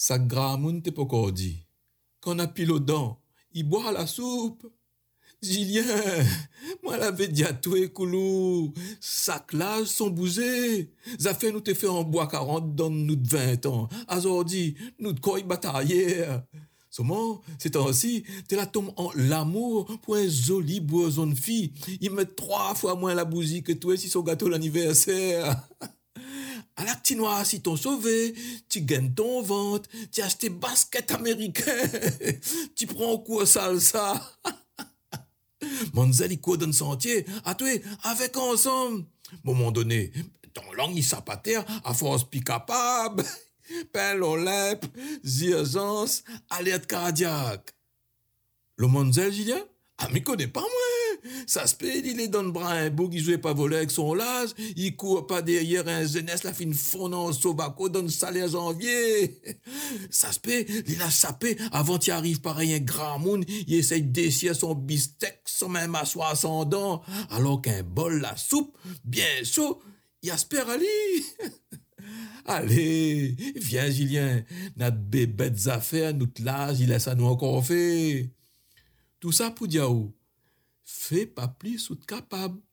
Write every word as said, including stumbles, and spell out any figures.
Ça gramoun t'es pas encore dit. Quand on a pile aux dents, il boit la soupe. Julien, moi l'avais dit à toi, Koulou, sac là, sont bousés. Ça fait nous te fait en bois quarante dans nous de vingt ans. Aujourd'hui, nous de quoi y batailler. Seulement, c'est ainsi, t'es là tombe en l'amour pour un joli boison de fille. Il met trois fois moins la bougie que toi si son gâteau l'anniversaire. À la petite noire, si t'ont sauvé, tu gagnes ton ventre, tu achètes basket américain, tu prends un coup salsa. Manzalico donne sentier, à toi, avec ensemble. Moment donné, ton langue il terre, à force pi capable. Pelle au lep, urgence, alerte cardiaque. Le Monzel, Julien? Ah, mais connais pas moi. Ça se peut, il est dans le bras un beau qui jouait pas voler avec son lage, il court pas derrière un jeunesse, la fin fondant au sobaco dans le salaire janvier. Ça se peut, il a sapé avant qu'il arrive pareil un grand monde, il essaye d'essayer son bistec sans même asseoir son dent, alors qu'un bol la soupe, bien chaud, il aspire à lui. Allez, viens Julien, notre bébête affaires, notre l'âge, il laisse à nous encore fait. Tout ça pour dire, fais pas plus ou capable.